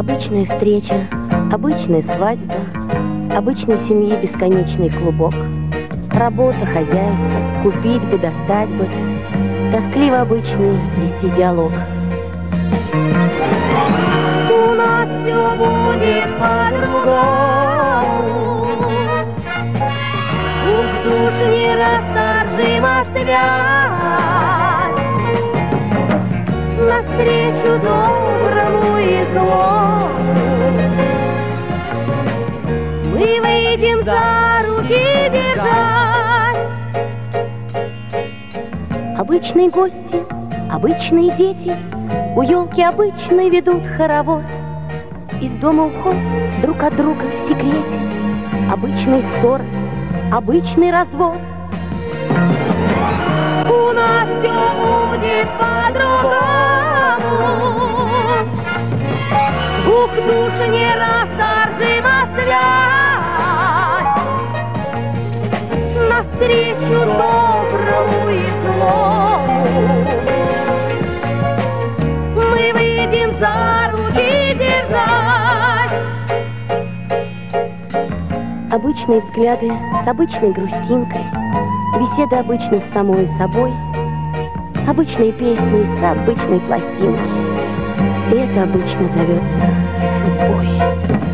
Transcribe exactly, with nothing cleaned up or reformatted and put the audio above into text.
Обычная встреча, обычная свадьба, обычной семьи бесконечный клубок. Работа, хозяйство, купить бы, достать бы, тоскливо обычный вести диалог. У нас все будет по-другому, уж душ нерасторжима связь, навстречу доброму и злому мы выйдем за руки держать. Обычные гости, обычные дети у елки обычной ведут хоровод. Из дома уход друг от друга в секрете, обычный ссор, обычный развод. У нас все будет по-другому, ух, душ нерасторжима связь, навстречу доброму и злому мы выйдем за руки держать. Обычные взгляды с обычной грустинкой, беседы обычно с самой собой, обычные песни с обычной пластинки. И это обычно зовется судьбой.